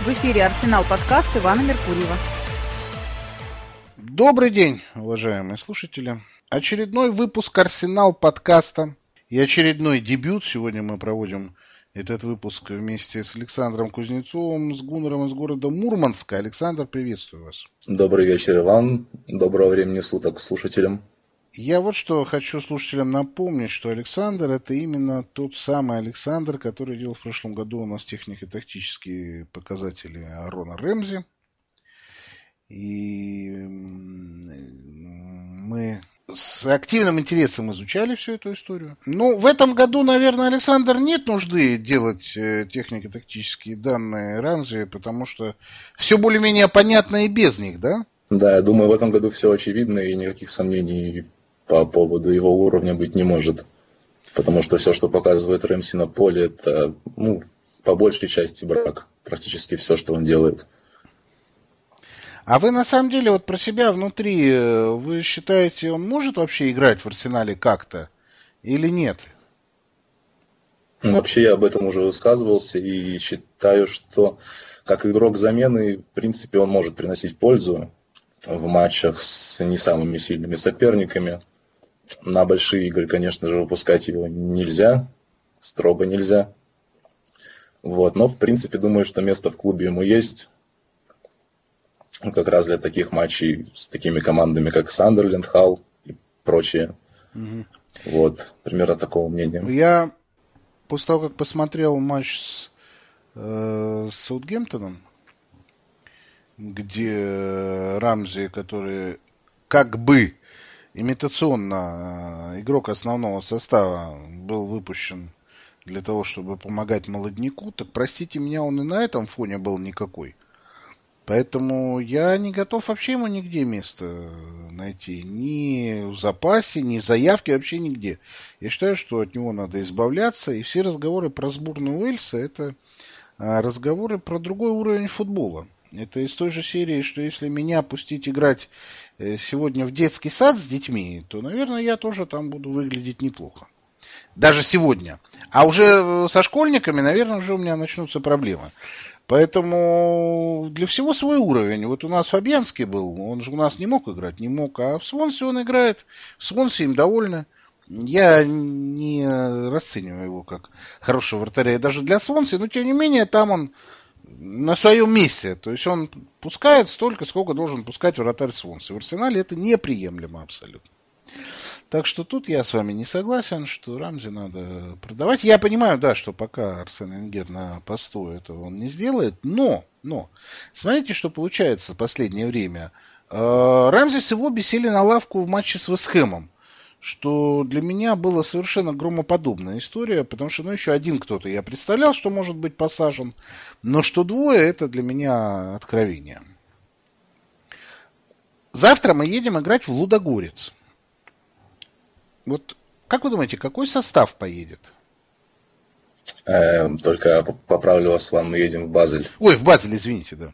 В эфире «Арсенал» подкаст Ивана Меркурьева. Добрый день, уважаемые слушатели. Очередной выпуск «Арсенал» подкаста и очередной дебют. Сегодня мы проводим этот выпуск вместе с Александром Кузнецовым, с Гуннером из города Мурманска. Александр, приветствую вас. Добрый вечер, Иван. Доброго времени суток слушателям. Я вот что хочу слушателям напомнить, что Александр — это именно тот самый Александр, который делал в прошлом году у нас технико-тактические показатели Аарона Рэмзи. И мы с активным интересом изучали всю эту историю. Но в этом году, наверное, Александр, нет нужды делать технико-тактические данные Рэмзи, потому что все более-менее понятно и без них, да? Да, я думаю, в этом году все очевидно, и никаких сомнений по поводу его уровня быть не может. Потому что все, что показывает Рэмзи на поле, это, по большей части брак. Практически все, что он делает. А вы на самом деле вот про себя внутри, вы считаете, он может вообще играть в Арсенале как-то или нет? Вообще я об этом уже высказывался и считаю, что как игрок замены, в принципе, он может приносить пользу в матчах с не самыми сильными соперниками. На большие игры, конечно же, выпускать его нельзя, строго нельзя. Но, в принципе, думаю, что место в клубе ему есть. Как раз для таких матчей с такими командами, как Сандерленд, Халл и прочие. Угу. Примерно такого мнения. Я после того, как посмотрел матч с Саутгемптоном, где Рамзи, который как бы имитационно игрок основного состава, был выпущен для того, чтобы помогать молодняку, так, простите меня, он и на этом фоне был никакой. Поэтому я не готов вообще ему нигде место найти. Ни в запасе, ни в заявке, вообще нигде. Я считаю, что от него надо избавляться. И все разговоры про сборную Уэльса — это разговоры про другой уровень футбола. Это из той же серии, что если меня пустить играть сегодня в детский сад с детьми, то, наверное, я тоже там буду выглядеть неплохо. Даже сегодня. А уже со школьниками, наверное, уже у меня начнутся проблемы. Поэтому для всего свой уровень. Вот у нас Фабьянский был, он же у нас не мог играть, не мог. А в Свонсе он играет, в Свонсе им довольны. Я не расцениваю его как хорошего вратаря даже для Свонси, но тем не менее там он на своем месте. То есть он пускает столько, сколько должен пускать вратарь Свонси. В Арсенале это неприемлемо абсолютно. Так что тут я с вами не согласен, что Рамзи надо продавать. Я понимаю, да, что пока Арсен Венгер на посту этого он не сделает, но, смотрите, что получается в последнее время. Рамзи с его бесили на лавку в матче с Вест-Хэмом, что для меня была совершенно громоподобная история, потому что, еще один кто-то я представлял, что может быть посажен, но что двое, это для меня откровение. Завтра мы едем играть в Лудогорец. Вот как вы думаете, какой состав поедет? Только поправлю вас, мы едем в Базель. Ой, в Базель, извините, да.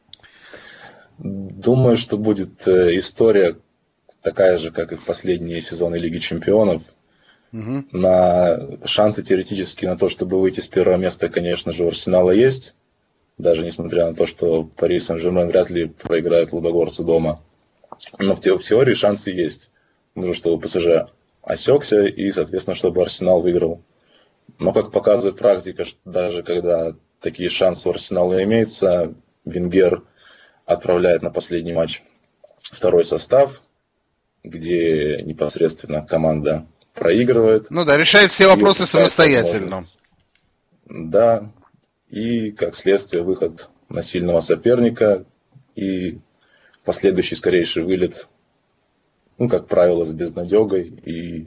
Думаю, что будет история такая же, как и в последние сезоны Лиги Чемпионов. Угу. Шансы теоретически на то, чтобы выйти с первого места, конечно же, у Арсенала есть. Даже несмотря на то, что Пари Сен-Жермен вряд ли проиграет Лудогорцу дома. Но в теории шансы есть. Нужно, чтобы ПСЖ осекся и, соответственно, чтобы Арсенал выиграл. Но, как показывает практика, даже когда такие шансы у Арсенала имеются, Венгер отправляет на последний матч второй состав, где непосредственно команда проигрывает. Решает все вопросы самостоятельно. Да, и, как следствие, выход на сильного соперника и последующий скорейший вылет, как правило, с безнадегой и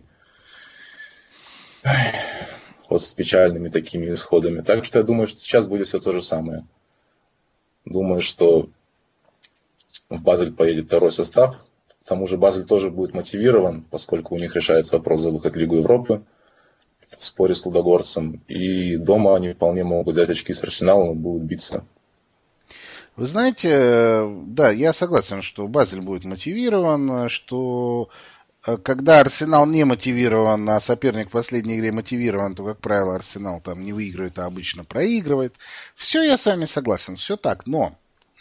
с печальными такими исходами. Так что я думаю, что сейчас будет все то же самое. Думаю, что в Базель поедет второй состав. К тому же Базель тоже будет мотивирован, поскольку у них решается вопрос за выход в Лигу Европы в споре с Лудогорцем. И дома они вполне могут взять очки с Арсеналом и будут биться. Вы знаете, да, я согласен, что Базель будет мотивирован, что когда Арсенал не мотивирован, а соперник в последней игре мотивирован, то, как правило, Арсенал там не выигрывает, а обычно проигрывает. Все, я с вами согласен, все так, но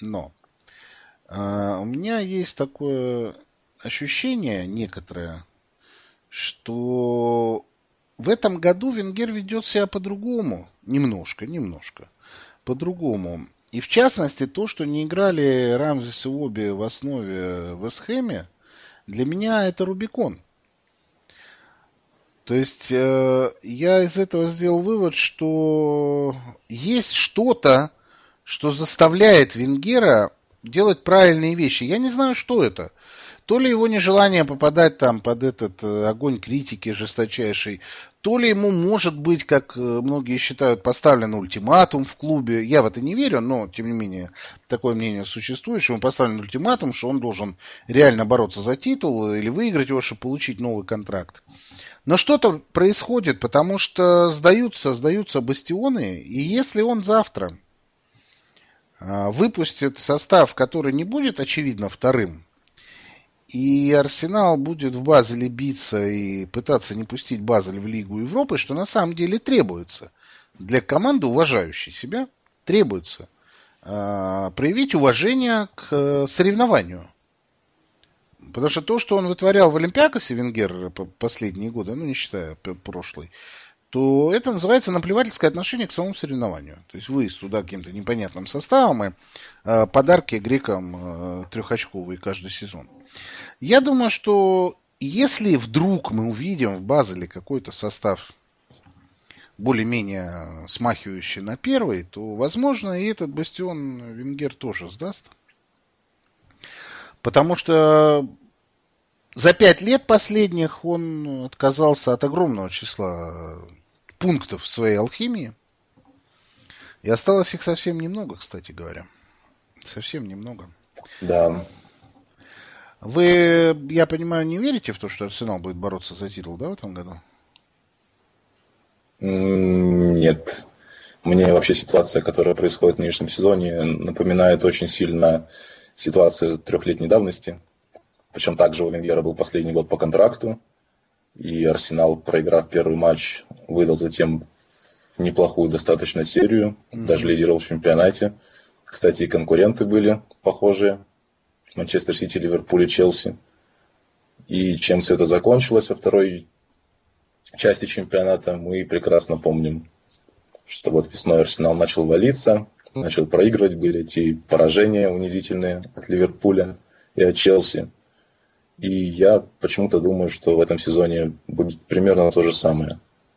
у меня есть такое ощущение некоторое, что в этом году Венгер ведет себя по-другому, немножко по-другому. И в частности, то, что не играли Рамзес и Оби в основе в Вест-Хэме, для меня это Рубикон. То есть я из этого сделал вывод, что есть что-то, что заставляет Венгера делать правильные вещи. Я не знаю, что это. То ли его нежелание попадать там под этот огонь критики жесточайший, то ли ему, может быть, как многие считают, поставлен ультиматум в клубе. Я в это не верю, но, тем не менее, такое мнение существует, что ему поставлен ультиматум, что он должен реально бороться за титул или выиграть его, чтобы получить новый контракт. Но что-то происходит, потому что сдаются бастионы, и если он завтра выпустит состав, который не будет, очевидно, вторым, и Арсенал будет в Базеле биться и пытаться не пустить Базель в Лигу Европы, что на самом деле требуется. Для команды, уважающей себя, требуется проявить уважение к соревнованию. Потому что то, что он вытворял в Олимпиакосе, Венгер, последние годы, не считая прошлый, то это называется наплевательское отношение к самому соревнованию. То есть выезд туда каким-то непонятным составом и подарки грекам трехочковые каждый сезон. Я думаю, что если вдруг мы увидим в Базеле какой-то состав более-менее смахивающий на первый, то, возможно, и этот бастион Венгер тоже сдаст. Потому что за 5 лет последних он отказался от огромного числа пунктов в своей алхимии. И осталось их совсем немного, кстати говоря. Совсем немного. Да. Вы, я понимаю, не верите в то, что Арсенал будет бороться за титул, да, в этом году? Нет. Мне вообще ситуация, которая происходит в нынешнем сезоне, напоминает очень сильно ситуацию трехлетней давности. Причем также у Венгера был последний год по контракту. И Арсенал, проиграв первый матч, выдал затем неплохую достаточно серию. Даже лидировал в чемпионате. Кстати, и конкуренты были похожие. Манчестер Сити, Ливерпуль и Челси. И чем все это закончилось во второй части чемпионата, мы прекрасно помним. Что вот весной Арсенал начал валиться, начал проигрывать. Были эти поражения унизительные от Ливерпуля и от Челси. И я почему-то думаю, что в этом сезоне будет примерно то же самое.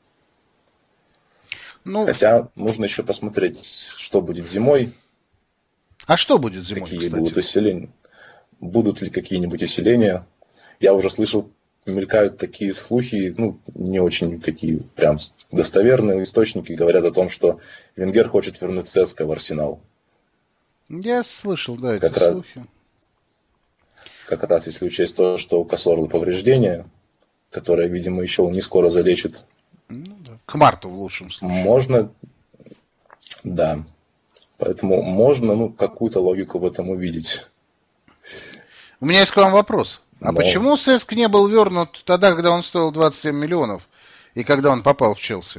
Хотя нужно еще посмотреть, что будет зимой. А что будет зимой, какие кстати? Будут усиления. Будут ли какие-нибудь усиления? Я уже слышал, мелькают такие слухи, не очень такие прям достоверные источники, говорят о том, что Венгер хочет вернуть ЦСКА в Арсенал. Я слышал, да, эти слухи. Как раз если учесть то, что у Касорлы повреждение, которое, видимо, еще не скоро залечит. Да. К марту в лучшем случае. Можно, да. Поэтому можно, какую-то логику в этом увидеть. У меня есть к вам вопрос. А почему ЦСКА не был вернут тогда, когда он стоил 27 миллионов, и когда он попал в Челси?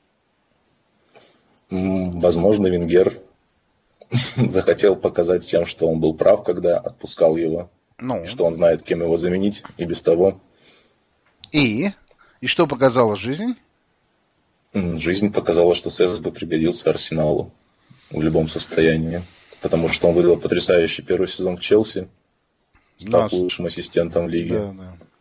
Возможно, Венгер захотел показать всем, что он был прав, когда отпускал его. Что он знает, кем его заменить, и без того. И что показала жизнь? Жизнь показала, что ЦСКА бы пригодился Арсеналу в любом состоянии. Потому что он выдал потрясающий первый сезон в Челси. Став лучшим ассистентом в лиге.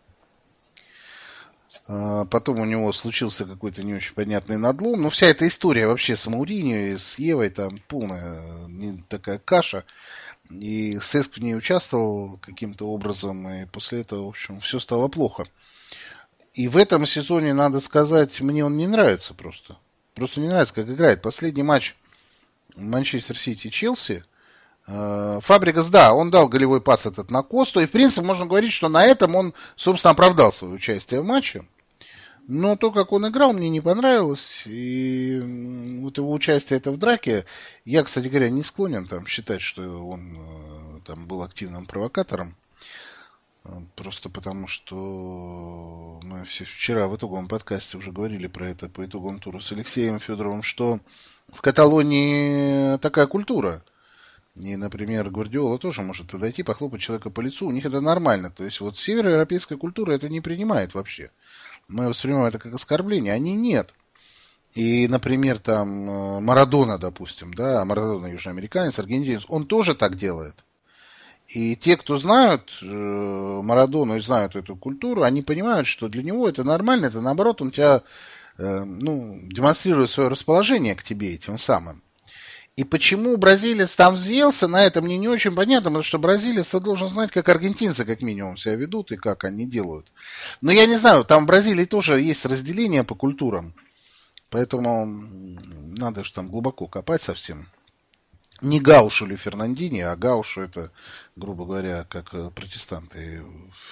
Да. Потом у него случился какой-то не очень понятный надлом. Но вся эта история вообще с Мауриньо и с Евой там полная такая каша. И СЭСК в ней участвовал каким-то образом, и после этого, в общем, все стало плохо. И в этом сезоне, надо сказать, мне он не нравится просто. Просто не нравится, как играет. Последний матч Манчестер Сити-Челси. Фабригас, да, он дал голевой пас этот на Косту. И, в принципе, можно говорить, что на этом он, собственно, оправдал свое участие в матче. Но то, как он играл, мне не понравилось. И вот его участие это в драке. Я, кстати говоря, не склонен считать, что он там был активным провокатором. Просто потому, что мы все вчера в итоговом подкасте уже говорили про это по итоговому туру с Алексеем Федоровым, что в Каталонии такая культура. И, например, Гвардиола тоже может подойти, похлопать человека по лицу. У них это нормально. То есть вот североевропейская культура это не принимает вообще. Мы воспринимаем это как оскорбление. Они нет. И, например, там Марадона, допустим, да, Марадона южноамериканец, аргентинец, он тоже так делает. И те, кто знают Марадону и знают эту культуру, они понимают, что для него это нормально, это наоборот, он тебя демонстрирует свое расположение к тебе этим самым. И почему бразилец там взъелся, на этом мне не очень понятно, потому что бразилец должен знать, как аргентинцы как минимум себя ведут и как они делают. Но я не знаю, там в Бразилии тоже есть разделение по культурам, поэтому надо же там глубоко копать совсем. Не Гаушу или Фернандини, а Гаушу это, грубо говоря, как протестанты,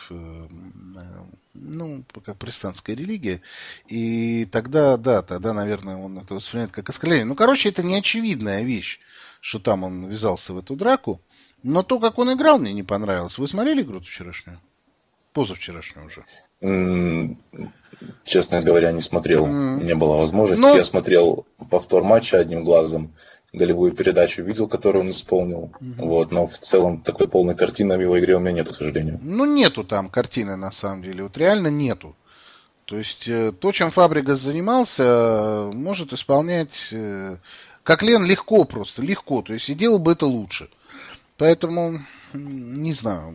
как протестантская религия. И тогда, наверное, он это воспринимает как оскорбление. Ну, короче, это не очевидная вещь, что там он ввязался в эту драку. Но то, как он играл, мне не понравилось. Вы смотрели игру вчерашнюю? Позавчерашнюю уже. Честно говоря, не смотрел. Не было возможности. Я смотрел повтор матча одним глазом. Голевую передачу видел, которую он исполнил. Вот, но в целом такой полной картины в его игре у меня нету, к сожалению. Ну, нету там картины, на самом деле. Вот реально нету. То есть, то, чем Фабрегас занимался, может исполнять Коклен легко просто, легко. То есть, и делал бы это лучше. Поэтому, не знаю.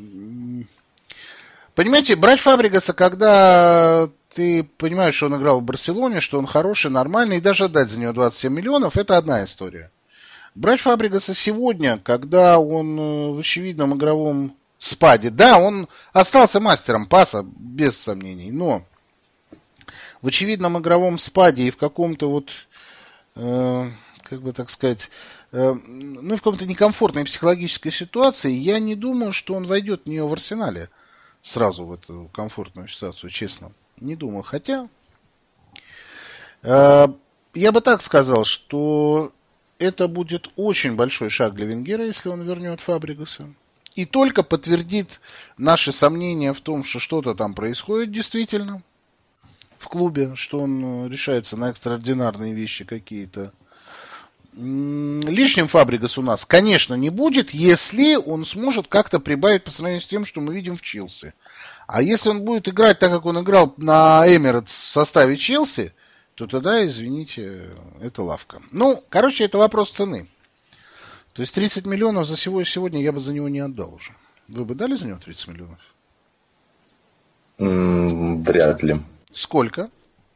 Понимаете, брать Фабрегаса, когда ты понимаешь, что он играл в Барселоне, что он хороший, нормальный, и даже отдать за него 27 миллионов, это одна история. Брать Фабрегаса сегодня, когда он в очевидном игровом спаде, да, он остался мастером паса, без сомнений, но в очевидном игровом спаде и в каком-то вот, как бы так сказать, в каком-то некомфортной психологической ситуации, я не думаю, что он войдет в нее в Арсенале сразу в эту комфортную ситуацию, честно. Не думаю. Хотя я бы так сказал, что это будет очень большой шаг для Венгера, если он вернет Фабрегаса. И только подтвердит наши сомнения в том, что что-то там происходит действительно в клубе, что он решается на экстраординарные вещи какие-то. Лишним Фабрегас у нас, конечно, не будет, если он сможет как-то прибавить по сравнению с тем, что мы видим в Челси. А если он будет играть так, как он играл на Эмирейтс в составе Челси, то тогда, извините, это лавка. Ну, короче, это вопрос цены. То есть 30 миллионов за сегодня я бы за него не отдал уже. Вы бы дали за него 30 миллионов? Вряд ли. Сколько?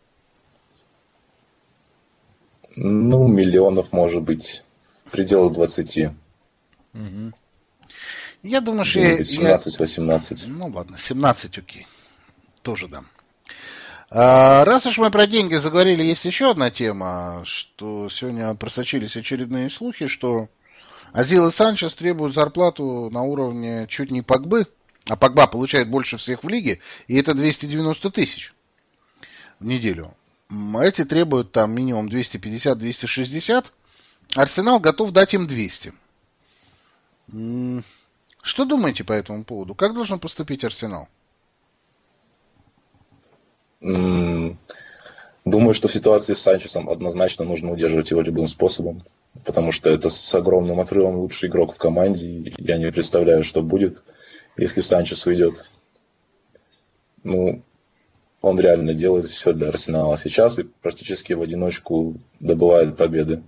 Миллионов, может быть, в пределах 20. Угу. Я думаю, что 17-18. Ну ладно, 17 окей. Тоже дам. Раз уж мы про деньги заговорили, есть еще одна тема, что сегодня просочились очередные слухи, что Азил и Санчес требуют зарплату на уровне чуть не Погбы, а Погба получает больше всех в лиге, и это 290 тысяч в неделю. Эти требуют там минимум 250-260. Арсенал готов дать им 200. Что думаете по этому поводу? Как должен поступить Арсенал? Думаю, что в ситуации с Санчесом однозначно нужно удерживать его любым способом. Потому что это с огромным отрывом лучший игрок в команде. И я не представляю, что будет, если Санчес уйдет. Он реально делает все для Арсенала сейчас и практически в одиночку добывает победы.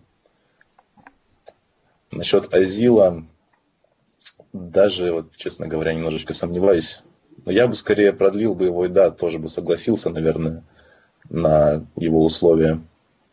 Насчет Азила, даже, честно говоря, немножечко сомневаюсь. Но я бы скорее продлил бы его, и да, тоже бы согласился, наверное, на его условия.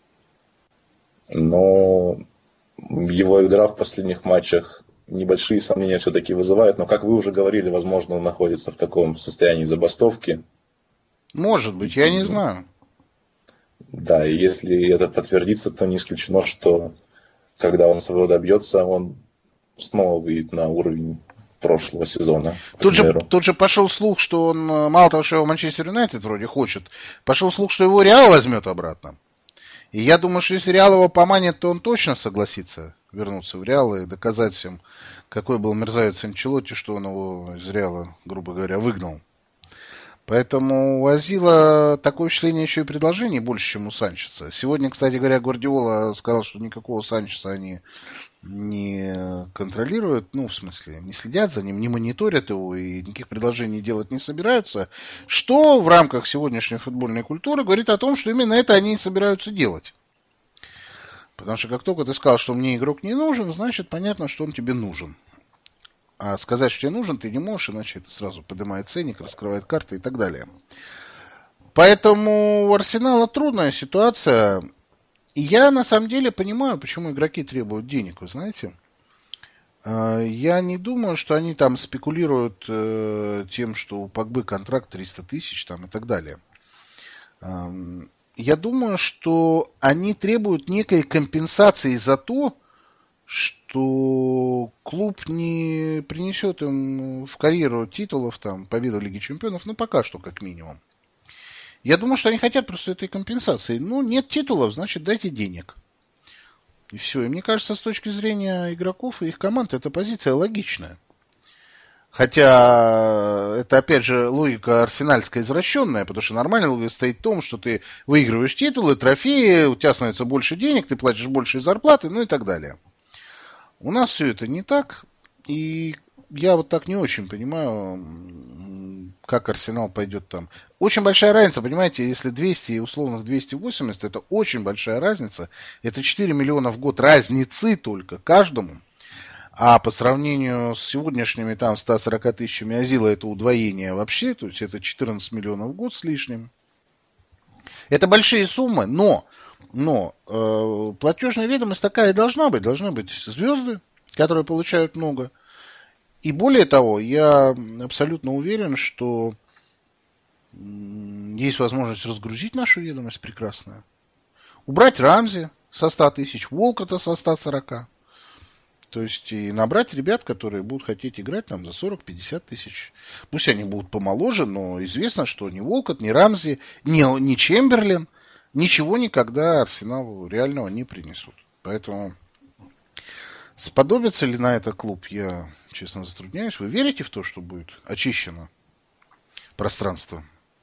Но его игра в последних матчах небольшие сомнения все-таки вызывает. Но, как вы уже говорили, возможно, он находится в таком состоянии забастовки. Может быть, я не знаю. Да, и если это подтвердится, то не исключено, что когда он своего добьется, он снова выйдет на уровень прошлого сезона. Тут же пошел слух, что он, мало того, что его Манчестер Юнайтед вроде хочет, пошел слух, что его Реал возьмет обратно. И я думаю, что если Реал его поманит, то он точно согласится вернуться в Реал и доказать всем, какой был мерзавец Анчелотти, что он его из Реала, грубо говоря, выгнал. Поэтому у Азила такое впечатление еще и предложений больше, чем у Санчеса. Сегодня, кстати говоря, Гвардиола сказал, что никакого Санчеса они не контролируют, ну, в смысле, не следят за ним, не мониторят его и никаких предложений делать не собираются, что в рамках сегодняшней футбольной культуры говорит о том, что именно это они и собираются делать. Потому что как только ты сказал, что мне игрок не нужен, значит, понятно, что он тебе нужен. А сказать, что тебе нужен, ты не можешь, иначе это сразу поднимает ценник, раскрывает карты и так далее. Поэтому у Арсенала трудная ситуация. И я на самом деле понимаю, почему игроки требуют денег, вы знаете. Я не думаю, что они там спекулируют тем, что у Погбы контракт 300 тысяч там, и так далее. Я думаю, что они требуют некой компенсации за то, что клуб не принесет им в карьеру титулов, там, победу в Лиге Чемпионов, ну, пока что, как минимум. Я думаю, что они хотят просто этой компенсации. Ну, нет титулов, значит, дайте денег. И все. И мне кажется, с точки зрения игроков и их команд, эта позиция логичная. Хотя это, опять же, логика арсенальская извращенная, потому что нормальная логика стоит в том, что ты выигрываешь титулы, трофеи, у тебя становится больше денег, ты платишь больше зарплаты, ну и так далее. У нас все это не так, и я вот так не очень понимаю, как Арсенал пойдет там. Очень большая разница, понимаете, если 200 и условных 280, это очень большая разница. Это 4 миллиона в год разницы только каждому. А по сравнению с сегодняшними там 140 тысячами Азила это удвоение вообще, то есть это 14 миллионов в год с лишним. Это большие суммы, но платежная ведомость такая и должна быть. Должны быть звезды, которые получают много. И более того, я абсолютно уверен, что есть возможность разгрузить нашу ведомость прекрасную. Убрать Рамзи со 100 тысяч, Волкота со 140. То есть и набрать ребят, которые будут хотеть играть там за 40-50 тысяч. Пусть они будут помоложе, но известно, что ни Волкот, ни Рамзи, ни Чемберлен ничего никогда Арсеналу реального не принесут. Поэтому сподобится ли на это клуб, я, честно, затрудняюсь. Вы верите в то, что будет очищено пространство?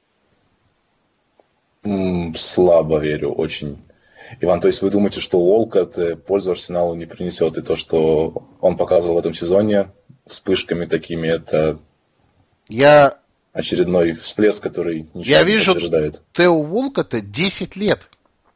Слабо верю, очень. Иван, то есть вы думаете, что Уолкотт пользу Арсеналу не принесет, и то, что он показывал в этом сезоне вспышками такими, это очередной всплеск, который ничего не подтверждает? Я вижу Тео Уолкотта 10 лет.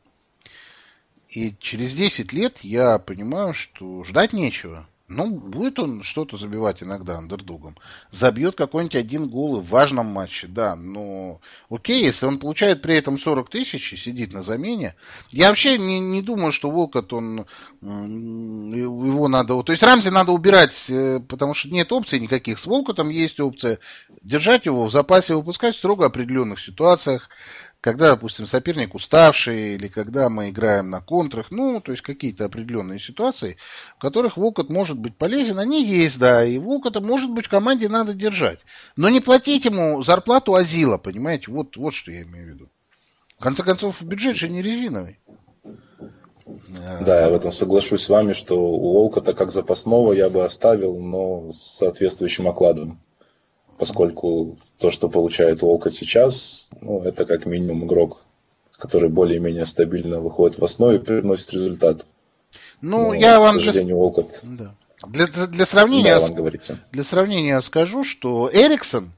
И через 10 лет я понимаю, что ждать нечего. Ну, будет он что-то забивать иногда андердогом. Забьет какой-нибудь один гол в важном матче, да. Но окей, если он получает при этом 40 тысяч и сидит на замене. Я вообще не думаю, что Волкотт, его надо... То есть Рамзи надо убирать, потому что нет опций никаких. С Волкоттом есть опция держать его в запасе, выпускать в строго определенных ситуациях. Когда, допустим, соперник уставший, или когда мы играем на контрах, ну, то есть какие-то определенные ситуации, в которых Волкотт может быть полезен, они есть, да, и Волкотта, может быть, в команде надо держать. Но не платить ему зарплату Азила, понимаете, вот что я имею в виду. В конце концов, бюджет же не резиновый. Да, я в этом соглашусь с вами, что у Волкотта как запасного я бы оставил, но с соответствующим окладом. Поскольку то, что получает Уолкотт сейчас, ну, это как минимум игрок, который более-менее стабильно выходит в основе и приносит результат. Ну, я вам к сожалению, Уолкотт... Да. Для сравнения, для сравнения скажу, что Эриксон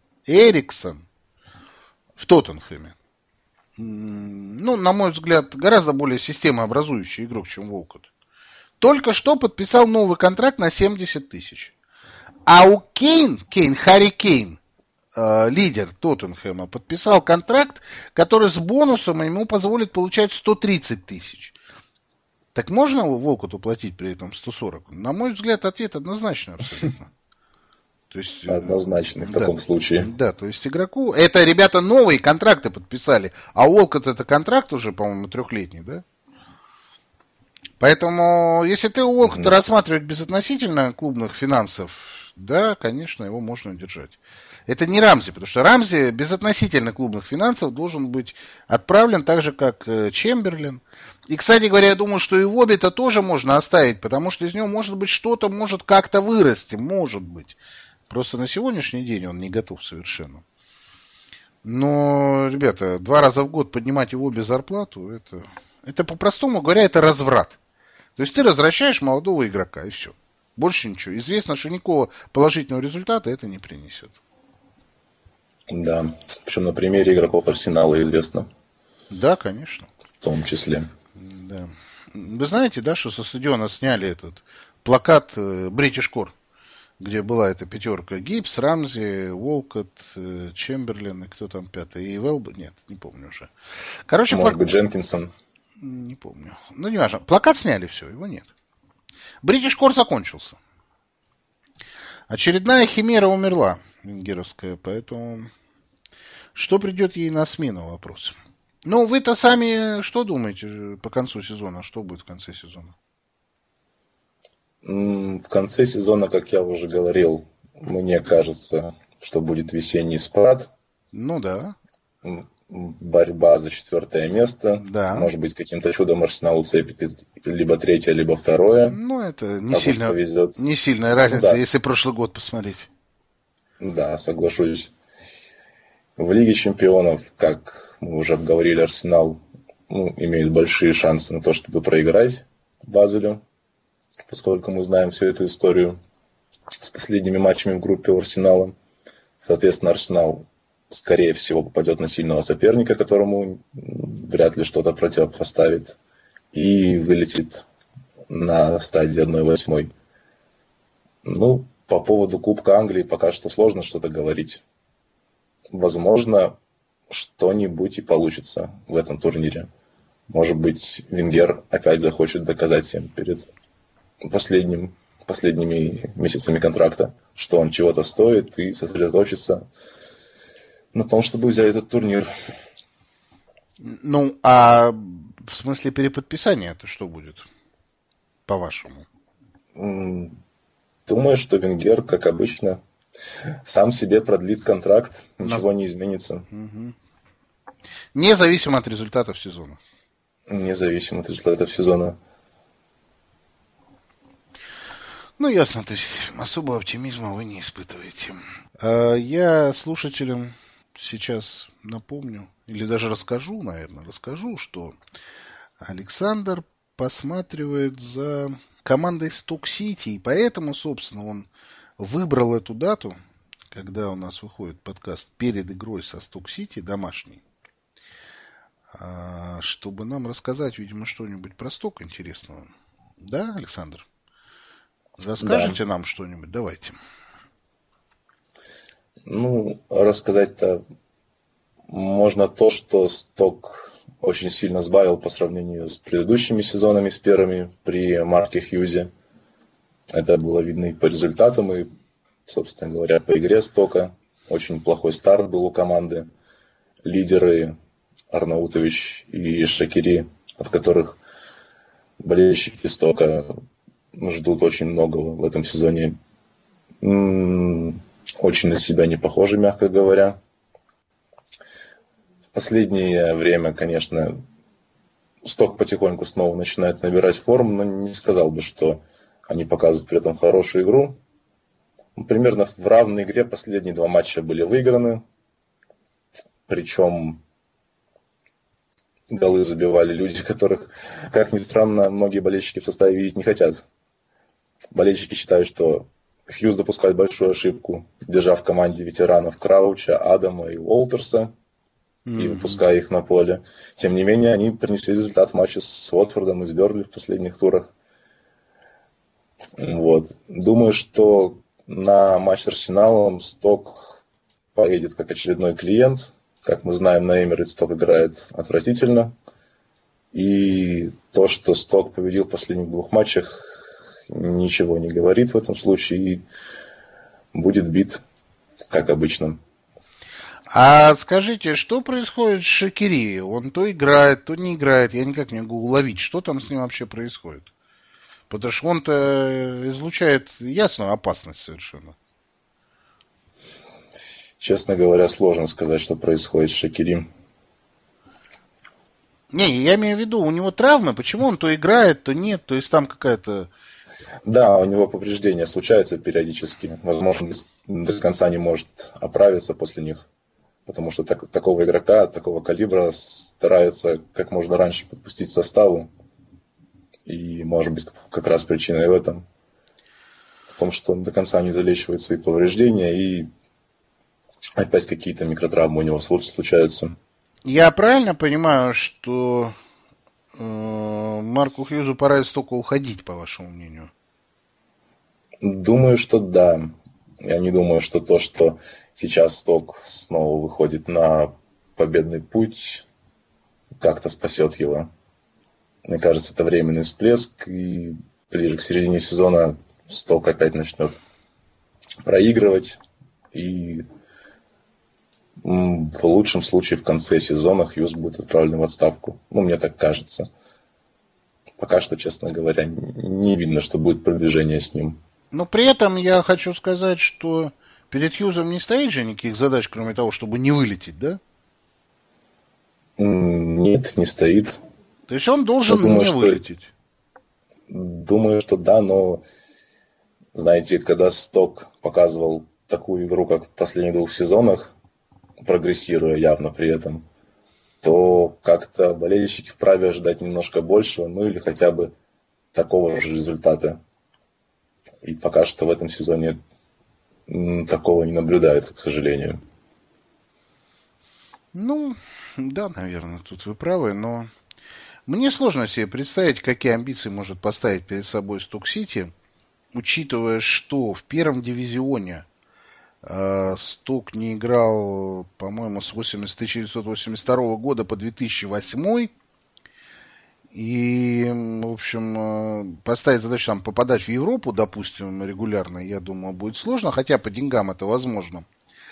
в Тоттенхэме, ну, на мой взгляд, гораздо более системообразующий игрок, чем Уолкотт. Только что подписал новый контракт на 70 тысяч. А у Харри Кейн, лидер Тоттенхэма, подписал контракт, который с бонусом ему позволит получать 130 тысяч. Так можно Волкотту платить при этом 140? На мой взгляд, ответ однозначный абсолютно. То есть, однозначный в таком случае. Да, то есть игроку... Это ребята новые контракты подписали, а Волкотт это контракт уже, по-моему, 3-летний, да? Поэтому, если ты Уолкотта рассматривать безотносительно клубных финансов, да, конечно, его можно держать. Это не Рамзи, потому что Рамзи безотносительно клубных финансов должен быть отправлен так же, как Чемберлен. И, кстати говоря, я думаю, что и Вобби-то тоже можно оставить, потому что из него, может быть, что-то может как-то вырасти, может быть. Просто на сегодняшний день он не готов совершенно. Но, ребята, 2 раза в год поднимать его без зарплату, это по-простому говоря, это разврат. То есть ты возвращаешь молодого игрока, и все. Больше ничего. Известно, что никакого положительного результата это не принесет. Да, причем на примере игроков Арсенала известно. Да, конечно. В том числе. Да. Вы знаете, да, что со стадиона сняли этот плакат British Core, где была эта 5 Гибс, Рамзи, Уолкотт, Чемберлен и кто там 5? И Велб? Нет, не помню уже. Короче, может быть, Дженкинсон. Не помню. Ну, не важно. Плакат сняли, все, его нет. British Core закончился. Очередная химера умерла, венгеровская, поэтому что придет ей на смену, вопрос. Ну, вы-то сами что думаете по концу сезона? Что будет в конце сезона? В конце сезона, как я уже говорил, мне кажется, что будет весенний спад. Ну да. Борьба за 4 место. Да. Может быть, каким-то чудом Арсенал уцепит либо 3, либо 2. Ну, это не сильная разница, да. Если прошлый год посмотреть. Да, соглашусь. В Лиге Чемпионов, как мы уже обговорили, Арсенал имеет большие шансы на то, чтобы проиграть Базелю, поскольку мы знаем всю эту историю с последними матчами в группе у Арсенала. Соответственно, Арсенал, скорее всего, попадет на сильного соперника, которому вряд ли что-то противопоставит, и вылетит на стадии 1/8. Ну, по поводу Кубка Англии пока что сложно что-то говорить. Возможно, что-нибудь и получится в этом турнире. Может быть, Венгер опять захочет доказать всем перед последними месяцами контракта, что он чего-то стоит, и сосредоточиться на том, чтобы взять этот турнир. Ну, а в смысле переподписания это что будет, по-вашему? Думаю, что Венгер, как обычно, сам себе продлит контракт, ничего не изменится. Угу. Независимо от результатов сезона. Независимо от результатов сезона. Ну, ясно, то есть особого оптимизма вы не испытываете. Я слушателям сейчас напомню, или даже расскажу, что Александр посматривает за командой Сток-Сити, и поэтому, собственно, он выбрал эту дату, когда у нас выходит подкаст перед игрой со Сток-Сити, домашний, чтобы нам рассказать, видимо, что-нибудь про Сток интересного. Да, Александр? Расскажете нам что-нибудь? Давайте. Ну, рассказать-то можно то, что Сток очень сильно сбавил по сравнению с предыдущими сезонами, с первыми при Марке Хьюзе. Это было видно и по результатам, и, собственно говоря, по игре Стока. Очень плохой старт был у команды. Лидеры Арнаутович и Шакири, от которых болельщики Стока ждут очень многого в этом сезоне. Очень на себя не похожи, мягко говоря. В последнее время, конечно, Сток потихоньку снова начинает набирать форму, но не сказал бы, что они показывают при этом хорошую игру. Примерно в равной игре последние 2 матча были выиграны. Причем голы забивали люди, которых, как ни странно, многие болельщики в составе видеть не хотят. Болельщики считают, что Хьюз допускает большую ошибку, держа в команде ветеранов Крауча, Адама и Уолтерса, и выпуская их на поле. Тем не менее, они принесли результат в матче с Уотфордом и с Бернли в последних турах. Вот. Думаю, что на матч с Арсеналом Сток поедет как очередной клиент. Как мы знаем, на Эмирейтс Сток играет отвратительно. И то, что Сток победил в последних 2 матчах, ничего не говорит в этом случае и будет бит, как обычно. А скажите, что происходит с Шакири? Он то играет, то не играет. Я никак не могу уловить, что там с ним вообще происходит. Потому что он-то излучает ясную опасность совершенно. Честно говоря, сложно сказать, что происходит с Шакири. Не, я имею в виду, у него травмы, почему он то играет, то нет, то есть там какая-то... Да, у него повреждения случаются периодически. Возможно, до конца не может оправиться после них. Потому что такого игрока, такого калибра стараются как можно раньше подпустить к составу. И, может быть, как раз причина и в этом. В том, что он до конца не залечивает свои повреждения, и опять какие-то микротравмы у него случаются. Я правильно понимаю, что Марку Хьюзу пора из Стока уходить, по вашему мнению? Думаю, что да. Я не думаю, что то, что сейчас Сток снова выходит на победный путь, как-то спасет его. Мне кажется, это временный всплеск, и ближе к середине сезона Сток опять начнет проигрывать, и в лучшем случае в конце сезона Хьюз будет отправлен в отставку. Мне так кажется. Пока что, честно говоря, не видно, что будет продвижение с ним. Но при этом я хочу сказать, что перед Хьюзом не стоит же никаких задач, кроме того, чтобы не вылететь, да? Нет, не стоит. То есть он должен вылететь. Думаю, что да, но, знаете, когда Сток показывал такую игру, как в последних 2 сезонах, прогрессируя явно при этом, то как-то болельщики вправе ожидать немножко большего, или хотя бы такого же результата. И пока что в этом сезоне такого не наблюдается, к сожалению. Да, наверное, тут вы правы, но мне сложно себе представить, какие амбиции может поставить перед собой Сток-Сити, учитывая, что в первом дивизионе Сток не играл, по-моему, с 1982 года по 2008. И, в общем, поставить задачу там попадать в Европу, допустим, регулярно, я думаю, будет сложно, хотя по деньгам это возможно.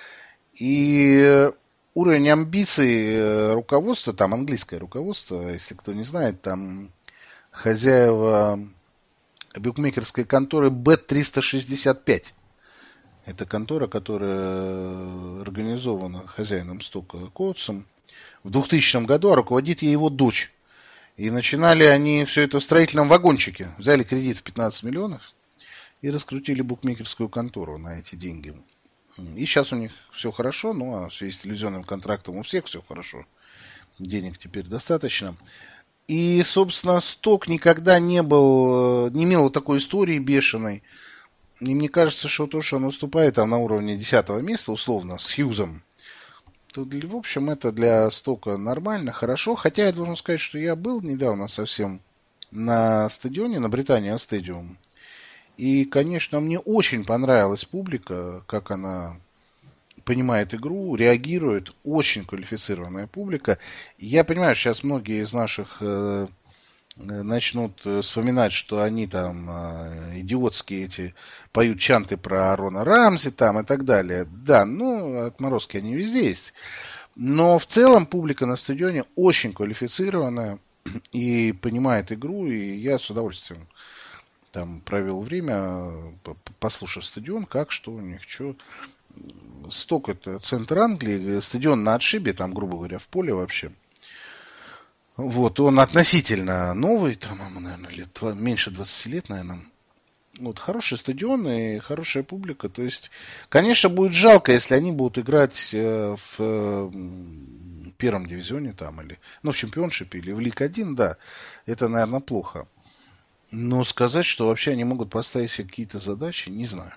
И уровень амбиций руководства, там английское руководство, если кто не знает, там хозяева букмекерской конторы Bet365. Это контора, которая организована хозяином Стока Коутсом в 2000 году, а руководит ей его дочь. И начинали они все это в строительном вагончике. Взяли кредит в 15 миллионов и раскрутили букмекерскую контору на эти деньги. И сейчас у них все хорошо, а в связи с телевизионным контрактом у всех все хорошо. Денег теперь достаточно. И, собственно, Сток никогда не имел вот такой истории бешеной. И мне кажется, что то, что он выступает там на уровне 10-го места, условно, с Хьюзом, то, в общем, это для Стока нормально, хорошо. Хотя я должен сказать, что я был недавно совсем на стадионе, на Британия Стадиум. И, конечно, мне очень понравилась публика, как она понимает игру, реагирует. Очень квалифицированная публика. Я понимаю, сейчас многие из наших начнут вспоминать, что они там идиотские эти поют чанты про Арона Рамзи там и так далее. Да, отморозки они везде есть. Но в целом публика на стадионе очень квалифицированная и понимает игру, и я с удовольствием там провел время, послушав стадион, как, что у них, что. Сток — это центр Англии, стадион на отшибе, там, грубо говоря, в поле вообще. Вот, он относительно новый, там, наверное, меньше 20 лет, наверное. Вот, хороший стадион и хорошая публика. То есть, конечно, будет жалко, если они будут играть в первом дивизионе там, или, в чемпионшипе, или в Лиг 1, да, это, наверное, плохо. Но сказать, что вообще они могут поставить себе какие-то задачи, не знаю.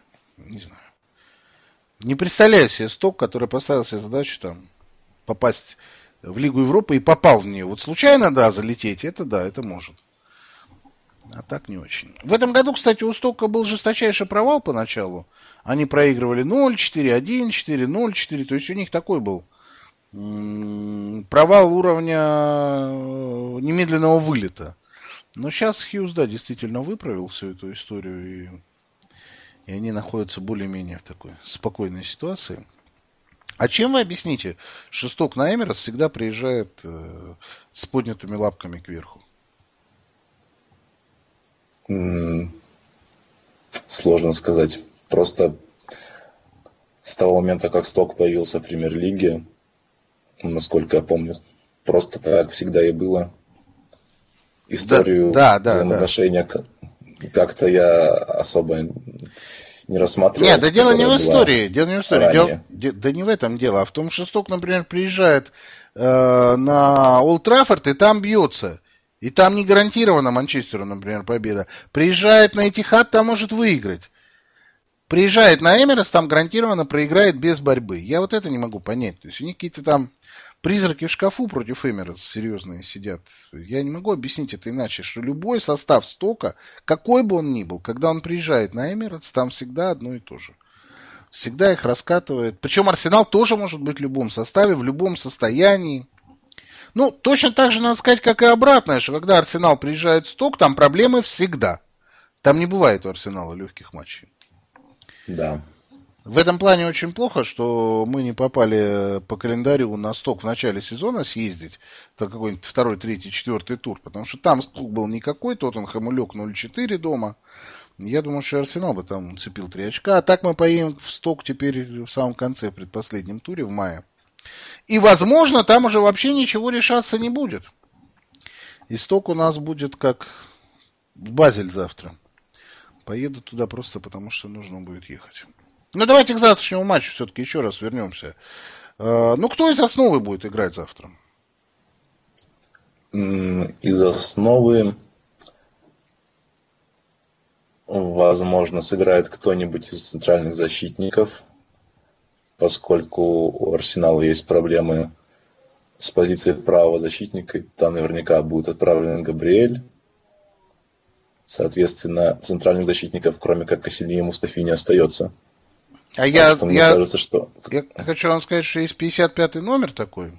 Не представляю себе Сток, который поставил себе задачу там попасть в Лигу Европы и попал в нее. Вот случайно, да, залететь, это может. А так не очень. В этом году, кстати, у Стока был жесточайший провал поначалу. Они проигрывали 0-4, 1-4, 0-4. То есть у них такой был провал уровня немедленного вылета. Но сейчас Хьюз, да, действительно выправил всю эту историю. И они находятся более-менее в такой спокойной ситуации. А чем вы объясните, что Сток на Эмirates всегда приезжает с поднятыми лапками кверху? Сложно сказать. Просто с того момента, как Сток появился в Премьер-лиге, насколько я помню, просто так всегда и было. Историю взаимоотношения как-то я особо не рассматривал. Нет, да дело не в истории. Да не в этом дело. А в том, что Сток, например, приезжает на Олд Траффорд и там бьется. И там не гарантирована Манчестеру, например, победа. Приезжает на Этихад, там может выиграть. Приезжает на Эмирейтс, там гарантированно проиграет без борьбы. Я вот это не могу понять. То есть у них какие-то там призраки в шкафу против Эмирейтс серьезные сидят. Я не могу объяснить это иначе, что любой состав Стока, какой бы он ни был, когда он приезжает на Эмирейтс, там всегда одно и то же. Всегда их раскатывает. Причем Арсенал тоже может быть в любом составе, в любом состоянии. Ну, точно так же надо сказать, как и обратное, что когда Арсенал приезжает в Сток, там проблемы всегда. Там не бывает у Арсенала легких матчей. Да. В этом плане очень плохо, что мы не попали по календарю на Сток в начале сезона съездить, то какой-нибудь 2, 3, 4 тур, потому что там Сток был никакой, Тоттенхэм лег 0-4 дома. Я думаю, что Арсенал бы там цепил 3 очка, а так мы поедем в Сток теперь в самом конце, в предпоследнем туре в мае. И, возможно, там уже вообще ничего решаться не будет. И Сток у нас будет как в Базель завтра. Поеду туда просто потому, что нужно будет ехать. Ну, давайте к завтрашнему матчу все-таки еще раз вернемся. Ну, кто из основы будет играть завтра? Из основы, возможно, сыграет кто-нибудь из центральных защитников, поскольку у Арсенала есть проблемы с позицией правого защитника. Там наверняка будет отправлен Габриэль. Соответственно, центральных защитников, кроме как Косильни и Мустафи, не остается. Мне кажется, что... Я хочу вам сказать, что есть 55-й номер такой.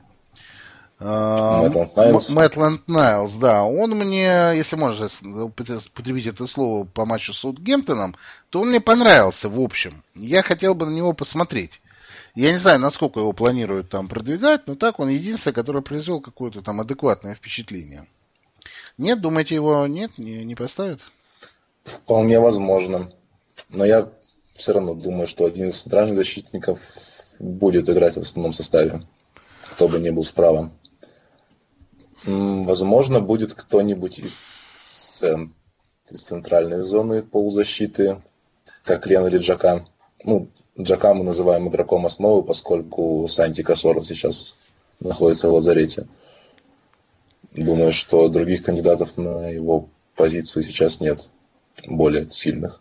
Мэтланд Найлс, да. Он мне, если можно употребить это слово по матчу с Саутгемптоном, то он мне понравился в общем. Я хотел бы на него посмотреть. Я не знаю, насколько его планируют там продвигать, но так он единственный, который произвел какое-то там адекватное впечатление. Нет, думаете, его не поставят? Вполне возможно. Но я все равно думаю, что один из центральных защитников будет играть в основном составе, кто бы ни был справа. Возможно, будет кто-нибудь из центральной зоны полузащиты, как Лен или Джака. Ну, Джака мы называем игроком основы, поскольку Санти Касоров сейчас находится в лазарете. Думаю, что других кандидатов на его позицию сейчас нет, более сильных.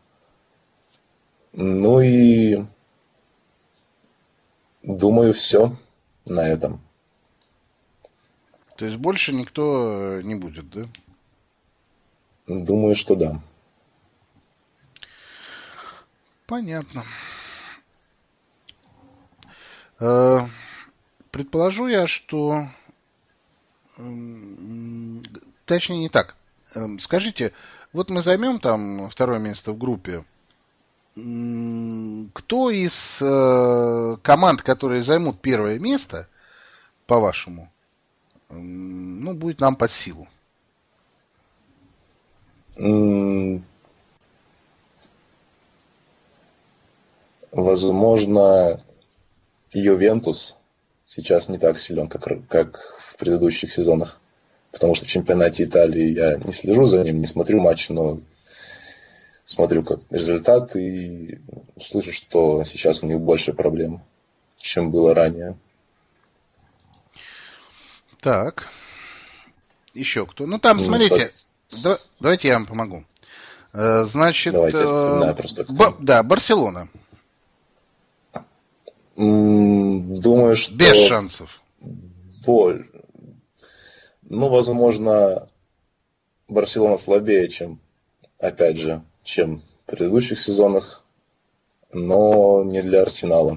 Ну и думаю, все на этом. То есть больше никто не будет, да? Думаю, что да. Понятно. Предположу я, что... Точнее, не так. Скажите, вот мы займем там 2 место в группе. Кто из команд, которые займут 1 место, по-вашему, ну, будет нам под силу? Возможно, Ювентус сейчас не так силен, как в предыдущих сезонах. Потому что в чемпионате Италии я не слежу за ним, не смотрю матчи, но смотрю как результат и слышу, что сейчас у них больше проблем, чем было ранее. Так. Еще кто? Ну, там, смотрите. Давайте я вам помогу. Значит, да, Барселона. Думаю, что... Без шансов. Ну, возможно, Барселона слабее, чем в предыдущих сезонах, но не для Арсенала.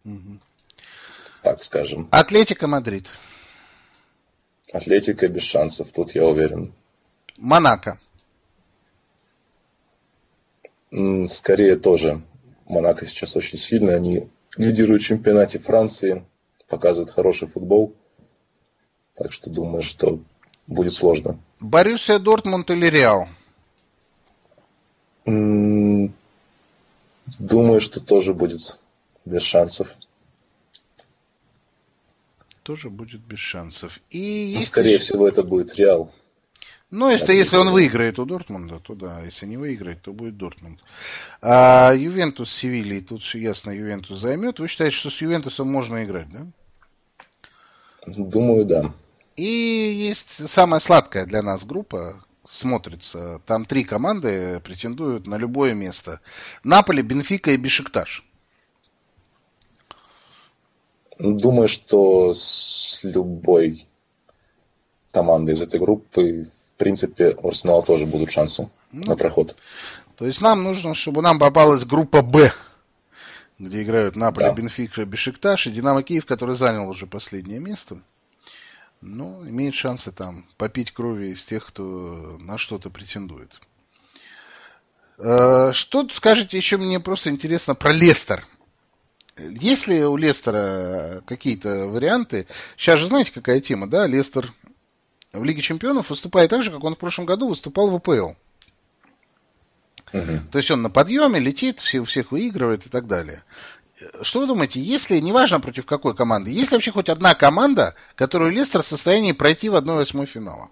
Так скажем. Атлетико Мадрид. Атлетико без шансов, тут я уверен. Монако. Скорее тоже. Монако сейчас очень сильно. Они лидируют в чемпионате Франции, показывают хороший футбол. Так что думаю, что будет сложно. Боруссия Дортмунд или Реал? Думаю, что тоже будет без шансов. Тоже будет без шансов. И скорее всего, это будет Реал. Ну, если он выиграет у Дортмунда, то да. Если не выиграет, то будет Дортмунд. А Ювентус с Севильей, тут все ясно, Ювентус займет. Вы считаете, что с Ювентусом можно играть, да? Думаю, да. И есть самая сладкая для нас группа, смотрится. Там 3 команды претендуют на любое место. Наполи, Бенфика и Бешикташ. Думаю, что с любой командой из этой группы, в принципе, у Арсенала тоже будут шансы на проход. То есть нам нужно, чтобы нам попалась группа «Б», где играют Наполи, да, Бенфика, Бешикташ и Динамо Киев, который занял уже последнее место. Ну, имеет шансы там попить крови из тех, кто на что-то претендует. Что скажете еще, мне просто интересно про Лестер. Есть ли у Лестера какие-то варианты? Сейчас же знаете, какая тема, да? Лестер в Лиге Чемпионов выступает так же, как он в прошлом году выступал в АПЛ. То есть он на подъеме летит, всех выигрывает и так далее. Что вы думаете, если, неважно против какой команды, есть ли вообще хоть одна команда, которую Лестер в состоянии пройти в 1/8 финала?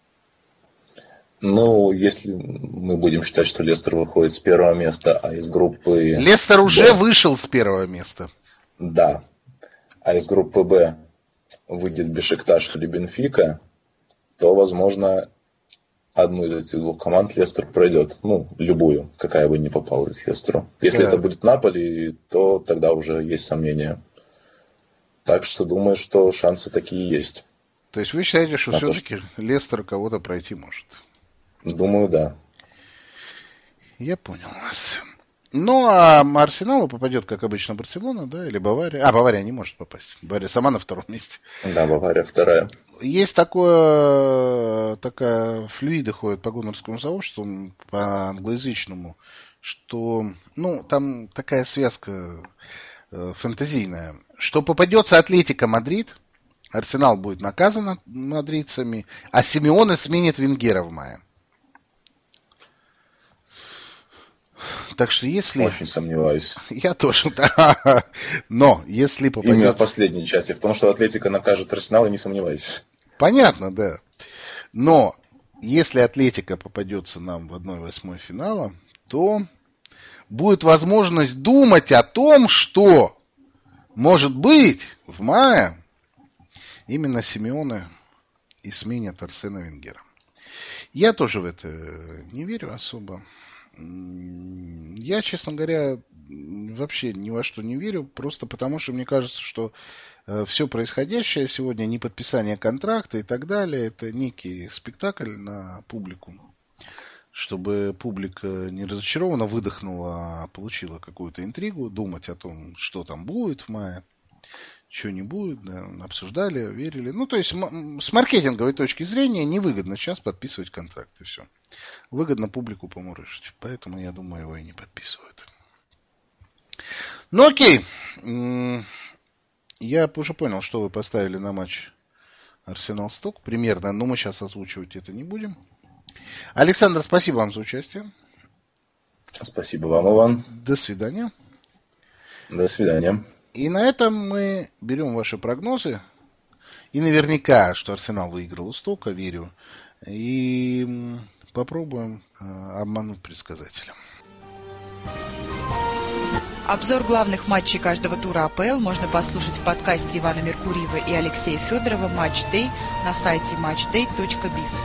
Ну, если мы будем считать, что Лестер выходит с первого места, а из группы... Лестер уже вышел с первого места. Да. А из группы Б выйдет Бешикташ или Бенфика, то, возможно, одну из этих 2 команд Лестер пройдет. Ну, любую, какая бы ни попалась Лестеру. Если это будет Наполи, то тогда уже есть сомнения. Так что думаю, что шансы такие есть. То есть вы считаете, что все-таки Лестер кого-то пройти может? Думаю, да. Я понял вас. Ну, а Арсеналу попадет, как обычно, Барселона, да, или Бавария. Бавария не может попасть. Бавария сама на 2-м месте. Да, Бавария 2-я. Есть такая флюида ходит по гуннерскому сообществу, по англоязычному, что, ну, там такая связка фантазийная, что попадется Атлетико Мадрид, Арсенал будет наказан мадридцами, а Симеоне сменит Венгера в мае. Так что если... Очень сомневаюсь. Я тоже, да. Но если попадется... Именно в последней части. В том, что Атлетико накажет Арсенал, я не сомневаюсь. Понятно, да. Но если Атлетико попадется нам в 1/8 финала, то будет возможность думать о том, что, может быть, в мае именно Симеоне и сменят Арсена Венгера. Я тоже в это не верю особо. Я, честно говоря, вообще ни во что не верю, просто потому что мне кажется, что все происходящее сегодня, не подписание контракта и так далее, это некий спектакль на публику, чтобы публика не разочарованно выдохнула, а получила какую-то интригу, думать о том, что там будет в мае, что не будет, да, обсуждали, верили. Ну, то есть с маркетинговой точки зрения невыгодно сейчас подписывать контракт, и все. Выгодно публику помурыжить, поэтому, я думаю, его и не подписывают. Ну, окей. Я уже понял, что вы поставили на матч Арсенал-Сток. Примерно, но мы сейчас озвучивать это не будем. Александр, спасибо вам за участие. Спасибо вам, Иван. До свидания. До свидания. И на этом мы берем ваши прогнозы. И наверняка, что Арсенал выиграл у Стока, верю. И попробуем обмануть предсказателя. Обзор главных матчей каждого тура АПЛ можно послушать в подкасте Ивана Меркурьева и Алексея Федорова «Матч Дэй» на сайте matchday.biz.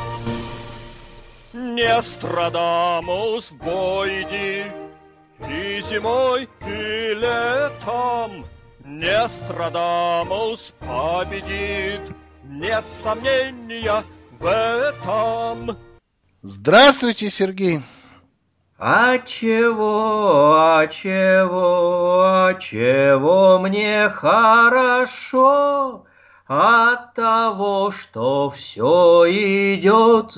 Не Нострадамус бойди и зимой, и летом. Не Нострадамус победит, нет сомнения в этом. Здравствуйте, Сергей. А чего мне хорошо от того, что все идет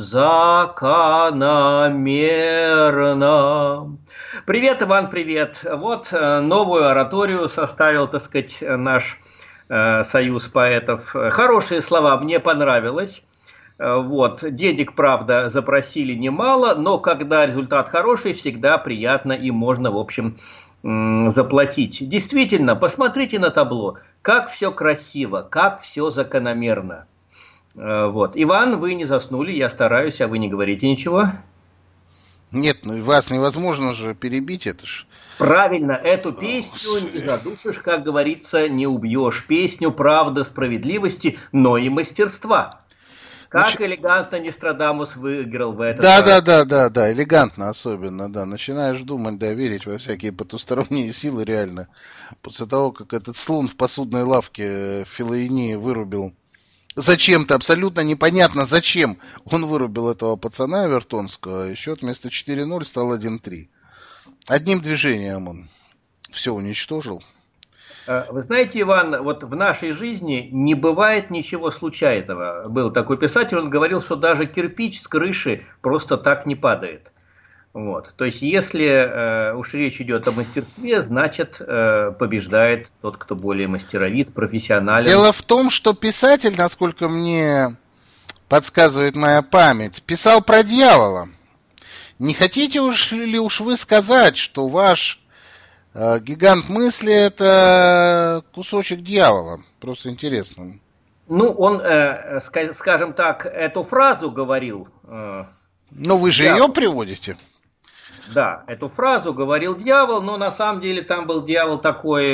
закономерно. Привет, Иван, привет. Вот новую ораторию составил, так сказать, наш союз поэтов. Хорошие слова, мне понравилось. Вот. Денег, правда, запросили немало, но когда результат хороший, всегда приятно и можно, в общем, заплатить. Действительно, посмотрите на табло, как все красиво, как все закономерно. Вот. Иван, вы не заснули, я стараюсь, а вы не говорите ничего. Нет, ну и вас невозможно же перебить, это ж. Правильно, эту песню не задушишь, как говорится, не убьешь. Песню правды, справедливости, но и мастерства. Как элегантно Нострадамус выиграл в этот раз. Да, элегантно особенно, да. Начинаешь думать, да, верить во всякие потусторонние силы реально. После того, как этот слон в посудной лавке Филоинии вырубил, зачем-то, абсолютно непонятно зачем, он вырубил этого пацана Эвертонского, и счет вместо 4-0 стал 1-3. Одним движением он все уничтожил. Вы знаете, Иван, вот в нашей жизни не бывает ничего случайного. Был такой писатель, он говорил, что даже кирпич с крыши просто так не падает. Вот. То есть, если уж речь идет о мастерстве, значит, побеждает тот, кто более мастеровит, профессионален. Дело в том, что писатель, насколько мне подсказывает моя память, писал про дьявола. Не хотите ли уж вы сказать, что ваш гигант мысли — это кусочек дьявола? Просто интересно. Ну, он, скажем так, эту фразу говорил. Но вы же ее приводите. Да, эту фразу говорил дьявол, но на самом деле там был дьявол такой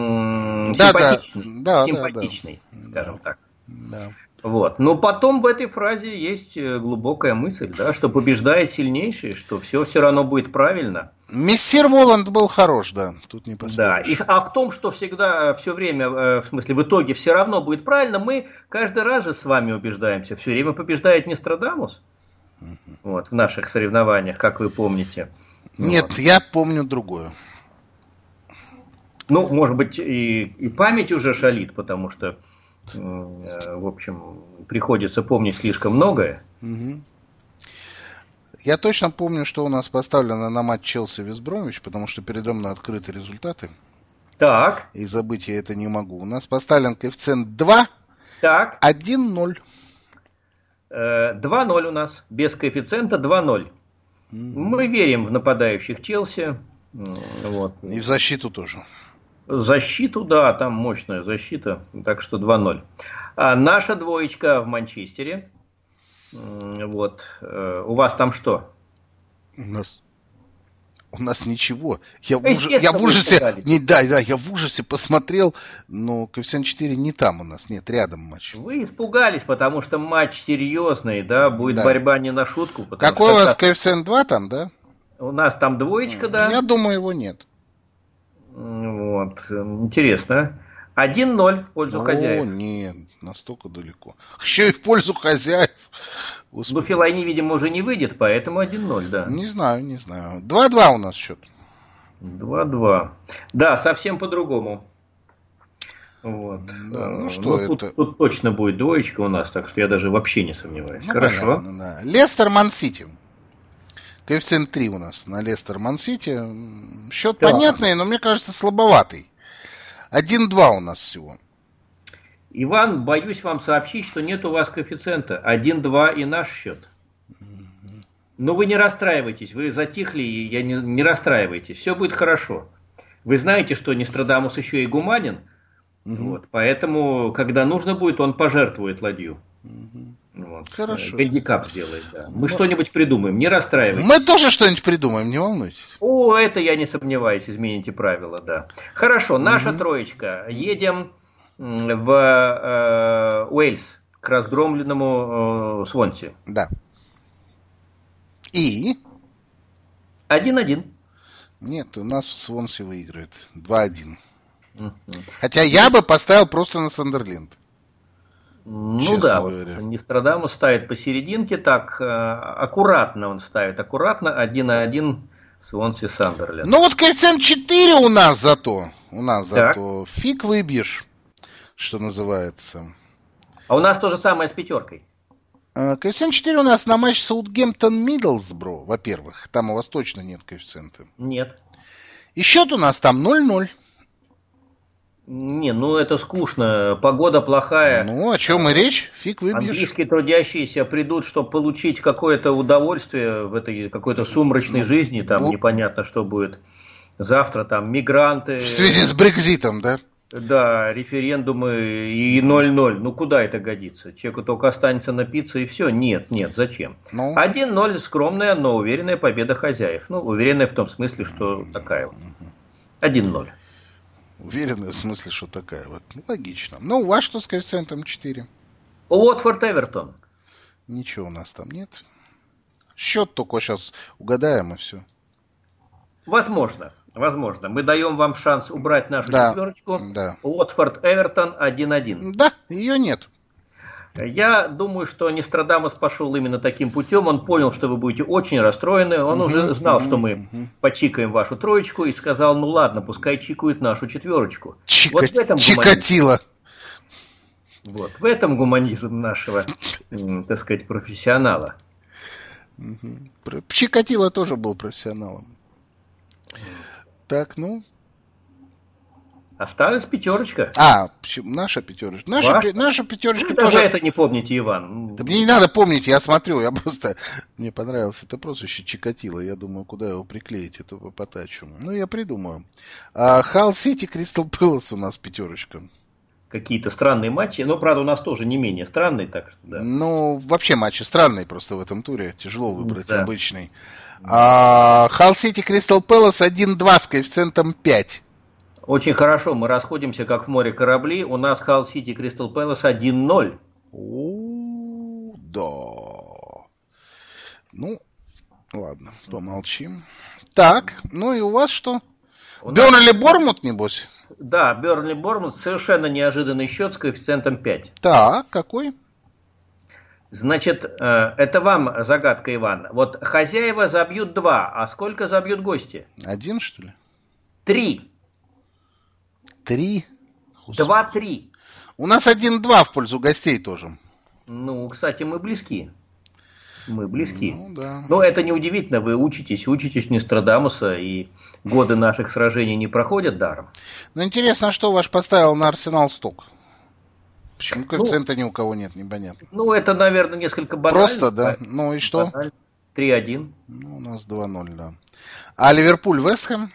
симпатичный, скажем так. Да. Вот. Но потом в этой фразе есть глубокая мысль, да, что побеждает сильнейший, что все равно будет правильно. Мессир Воланд был хорош, да, тут не поспоришь. Да, а в том, что всегда, все время, в смысле, в итоге все равно будет правильно, мы каждый раз же с вами убеждаемся. Все время побеждает Нострадамус. Вот, в наших соревнованиях, как вы помните. Нет, вот. Я помню другое. Ну, может быть, и память уже шалит, потому что, в общем, приходится помнить слишком многое. Угу. Я точно помню, что у нас поставлено на матч Челси-Вестбромвич, потому что передо мной открыты результаты. Так. И забыть я это не могу. У нас поставлен коэффициент 2, так. 1-0. 2-0 у нас, без коэффициента 2-0. Мы верим в нападающих Челси. Вот. И в защиту тоже. Защиту, да, там мощная защита, так что 2-0. А наша двоечка в Манчестере. Вот. У вас там что? У нас ничего. Я в ужасе. Я в ужасе посмотрел, но коэффициент 4 не там у нас, нет, рядом матч. Вы испугались, потому что матч серьезный, да, будет борьба не на шутку. Какой у вас коэффициент 2 там, да? У нас там двоечка, да. Я думаю, его нет. Вот, интересно. 1-0 в пользу хозяев. О, нет, настолько далеко. Еще и в пользу хозяев. Господи. Ну, Филайни, видимо, уже не выйдет, поэтому 1-0, да. Не знаю. 2-2 у нас счет. 2-2. Да, совсем по-другому. Вот. Да, ну что это? Тут точно будет двоечка у нас, так что я даже вообще не сомневаюсь. Ну, хорошо. Понятно, да. Лестер Ман-Сити. Коэффициент 3 у нас на Лестер Ман-Сити. Счет понятный, но мне кажется слабоватый. 1-2 у нас всего. Иван, боюсь вам сообщить, что нет у вас коэффициента. 1-2 и наш счет. Но вы не расстраивайтесь, вы затихли, и не расстраивайтесь. Все будет хорошо. Вы знаете, что Нострадамус еще и гуманен. Вот, поэтому, когда нужно будет, он пожертвует ладью. Вот. Хорошо. Гандикап сделает, да. Мы что-нибудь придумаем, не расстраивайтесь. Мы тоже что-нибудь придумаем, не волнуйтесь. О, это я не сомневаюсь, измените правила, да. Хорошо, наша троечка. Едем в Уэльс к разгромленному Свонси. Да. И? 1-1. Нет, у нас Свонси выиграет. 2-1. Хотя я бы поставил просто на Сандерленд. Ну да, вот Нострадамус ставит посерединке, так аккуратно он ставит, аккуратно, 1-1 Свонси Сандерленд. Ну вот коэффициент 4 у нас зато. Фиг выбьешь, что называется. А у нас то же самое с пятеркой. Коэффициент 4 у нас на матч Саутгемптон-Миддлсбро, во-первых. Там у вас точно нет коэффициента. Нет. И счет у нас там 0-0. Не, ну это скучно, погода плохая. Ну, о чем и речь, фиг выбьешь. Английские трудящиеся придут, чтобы получить какое-то удовольствие в этой какой-то сумрачной жизни, там непонятно, что будет завтра там мигранты... В связи с Брекситом, да? Да, референдумы и 0-0. Ну, куда это годится? Человеку только останется напиться и все. Нет, зачем? 1-0 скромная, но уверенная победа хозяев. Ну, уверенная в том смысле, что такая вот. 1-0. Уверенная в смысле, что такая вот. Логично. Ну, у вас что с коэффициентом 4? Уотфорд Эвертон. Ничего у нас там нет. Счет только сейчас угадаем и все. Возможно. Мы даем вам шанс убрать нашу четверочку. Да. Уотфорд Эвертон 1-1. Да, ее нет. Я думаю, что Нострадамус пошел именно таким путем. Он понял, что вы будете очень расстроены. Он уже знал, что мы почикаем вашу троечку, и сказал: ну ладно, пускай чикают нашу четверочку. Вот в этом Чикатило. Вот в этом гуманизм нашего, так сказать, профессионала. Чикатило тоже был профессионалом. Так, ну. Осталась пятерочка. Наша пятерочка. Наша пятерочка вы тоже. Даже это не помните, Иван. Да мне не надо помнить, я смотрю, мне понравилось это прозвище Чикатило. Я думаю, куда его приклеить, это потачу. Ну, я придумаю. Халл Сити, Кристал Пэлас у нас пятерочка. Какие-то странные матчи, но, правда, у нас тоже не менее странные, так что да. Ну, вообще матчи странные просто в этом туре. Тяжело выбрать обычный. Халл Сити, Кристал Пэлас 1-2 с коэффициентом 5. Очень хорошо, мы расходимся как в море корабли. У нас Халл Сити, Кристал Пэлас 1-0. Да. Ну, ладно, помолчим. Так, ну и у вас что? Бернли Бормут, небось? Да, Бернли Бормут, совершенно неожиданный счет с коэффициентом 5. Так, какой? Значит, это вам загадка, Иван. Вот хозяева забьют 2, а сколько забьют гости? 1, что ли? 3. 3? 2-3. У нас 1-2 в пользу гостей тоже. Ну, кстати, мы близки. Ну, да. Но это не удивительно, вы учитесь Нострадамуса, и годы наших сражений не проходят даром. Ну, интересно, что ваш поставил на Арсенал сток? Почему коэффициента ни у кого нет, непонятно. Ну, это, наверное, несколько банально. Просто, да? Ну и что? 3-1. Ну, у нас 2-0, да. А Ливерпуль, Вестхэм?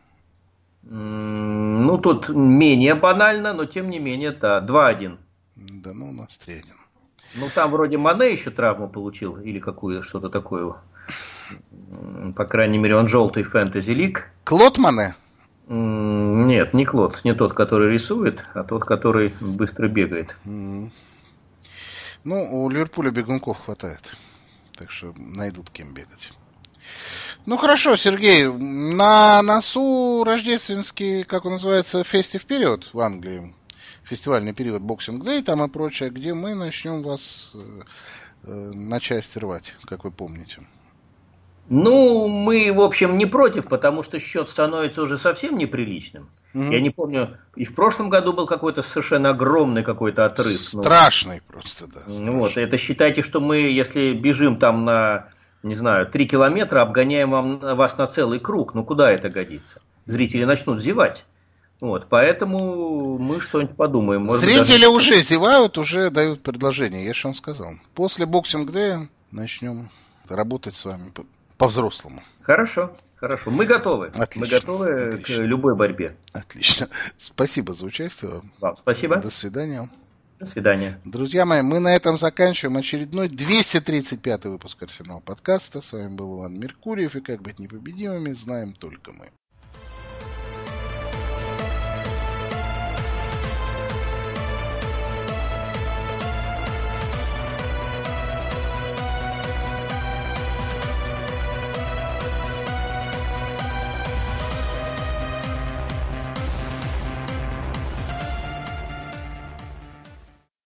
Ну, тут менее банально, но тем не менее, да, 2-1. Да, ну, у нас 3-1. Ну, там вроде Мане еще травму получил, или что-то такое. По крайней мере, он желтый фэнтези лиг. Клод Мане? Нет, не Клод, не тот, который рисует, а тот, который быстро бегает. Ну, у Ливерпуля бегунков хватает, так что найдут кем бегать. Ну, хорошо, Сергей, на носу рождественский, как он называется, фестив период в Англии. Фестивальный период Boxing Day там и прочее, где мы начнем вас на части рвать, как вы помните. Ну, мы, в общем, не против, потому что счет становится уже совсем неприличным. Я не помню, и в прошлом году был какой-то совершенно огромный какой-то отрыв. Страшный просто, да. Страшный. Вот, это считайте, что мы, если бежим там на, не знаю, 3 километра, обгоняем вас на целый круг. Ну, куда это годится? Зрители начнут зевать. Вот, поэтому мы что-нибудь подумаем. Может зрители даже... уже зевают, уже дают предложение, я же вам сказал. После Boxing Day начнем работать с вами по-взрослому. Хорошо. Мы готовы. Отлично, мы готовы к любой борьбе. Отлично. Спасибо за участие. Вам спасибо. До свидания. До свидания. Друзья мои, мы на этом заканчиваем очередной 235-й выпуск Арсенал подкаста. С вами был Иван Меркурьев, и как быть непобедимыми знаем только мы.